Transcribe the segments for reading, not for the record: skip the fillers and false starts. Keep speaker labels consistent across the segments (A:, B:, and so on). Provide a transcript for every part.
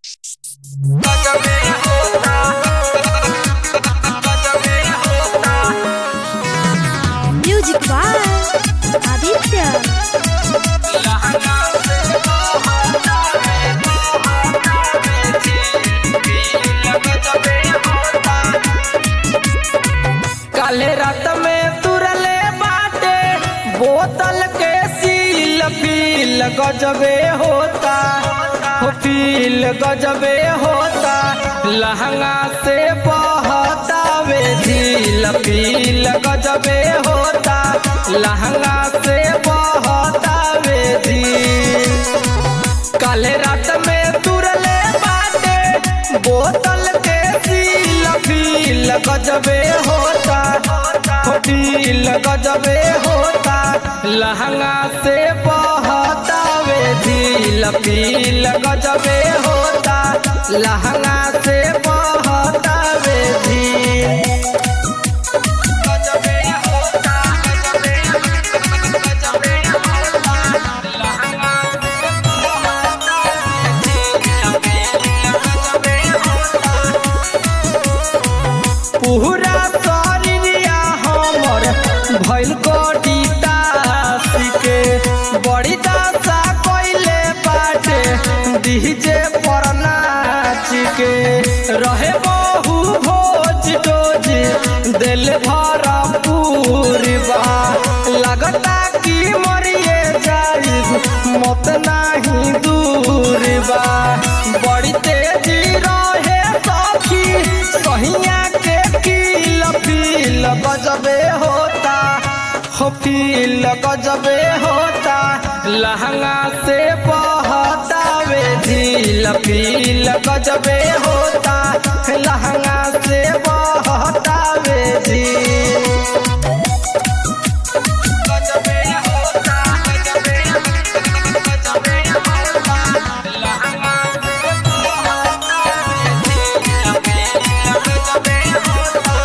A: Music by Aditya.
B: काले रात में तुरले बाटे बोतल के सील फील गजबे होता हो फील गजबे होता लहंगा से बहता वे झील फील गजबे होता लहंगा से बहता वे झील। काले रात में तुरले बाटे बोतल के सील फील गजबे होता फील गजबे होता लहंगा से बहता वे झील फील गजबे होता लहंगा से बहता वे झील। गजबे होता गजबे होता लहंगा से बहता वे झील गजबे होता। पूरा शरीरिया हमर भइल कोटिता के बड़ी दासा कोइले बाटे डीजे पर नाच के रहे बहु भोज डोज दिल भरा पूरी बा लगता कि मरिए जाइब मत नाही दूर बा बड़ी तेजी रहे सखी सहिया के किल फील गजबे होता हो फील गजबे होता लहंगा से बहता वे झील फील गजबे होता लहंगा से बहता वे झील। गजबे होता गजबे होता लहंगा से बहता वे झील गजबे होता।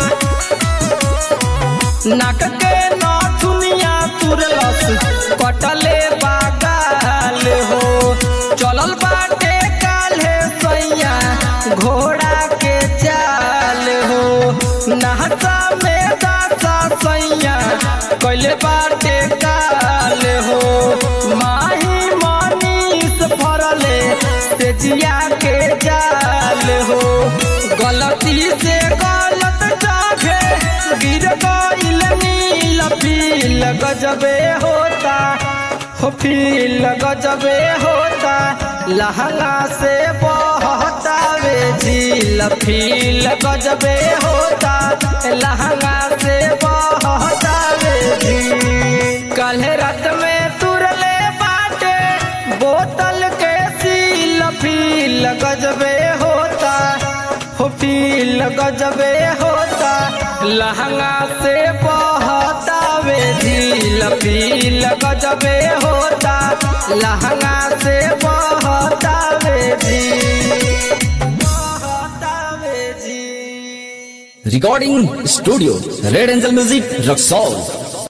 B: नाक के नथुनिया तुरलस कटले बागाल हो चलल बाटे काल्हे सैया घोड़ा के चाल हो नहसा में दासा सैया कैले बाटे काल हो माही मनीष फरले तेजिया के जाल हो गलती से गलत जागे गिर गइल नील फील गजबे होता हो फील गजबे होता लहंगा से बहता वे झील फील गजबे होता लहंगा से बहता वे झील। काल्हे रात में तुरले बाटे बोतल के सील फील गजबे होता हो फील गजबे होता लहंगा से बहता वे झील फील गजबे होता लहंगा से बहता वे झील बहता वे झील।
C: Recording Studio Red Angel Music Rock Soul।